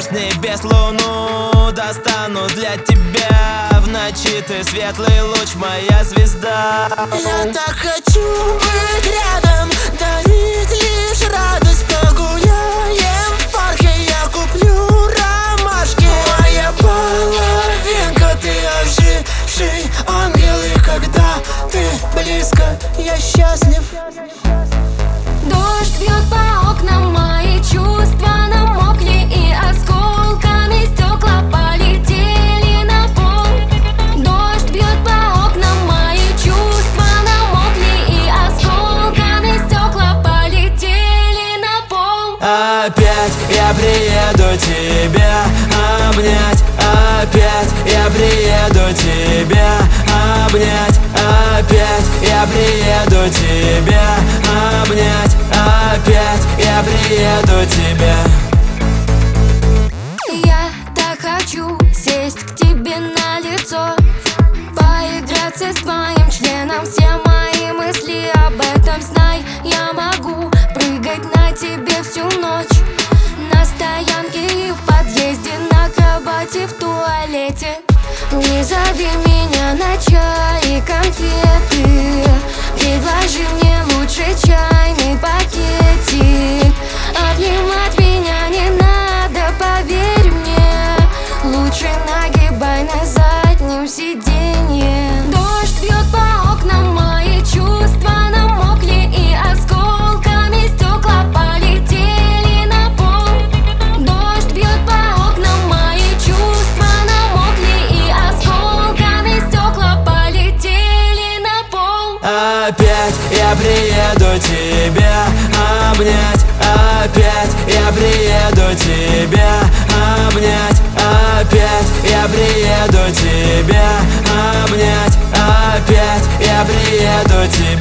с небес луну достану для тебя. В ночи ты светлый луч, моя звезда. Я так хочу быть рядом, дарить лишь радость. Погуляем в парке, я куплю ромашки. Моя половинка, ты оживший ангел. И когда ты близко, я счастлив. Дождь бьет по окнам, мои чувства намокли, и осколками стекла полетели на пол. Дождь бьет по окнам, мои чувства намокли, и осколками стекла полетели на пол. Опять я приеду тебя обнять. Опять я приеду тебя обнять. Опять я приеду тебя обнять. Опять я приеду тебя. Я так хочу сесть к тебе на лицо, поиграться с твоим членом. Все мои мысли об этом знай. Я могу прыгать на тебе всю ночь, на стоянке и в подъезде, на кровати, в туалете. Не зови меня на чай и конфеты, предложи мне лучше чайный пакетик. Обнимать меня не надо, поверь мне, лучше нагибай на заднем сиденье. Дождь бьет по окнам, мои чувства намокли, и осколками стекла полетели на пол. Дождь бьет по окнам, мои чувства намокли, и осколками стекла полетели на пол. Опять я приеду тебя обнять. Опять я приеду тебя обнять. Опять я приеду тебя обнять. Опять я приеду тебя.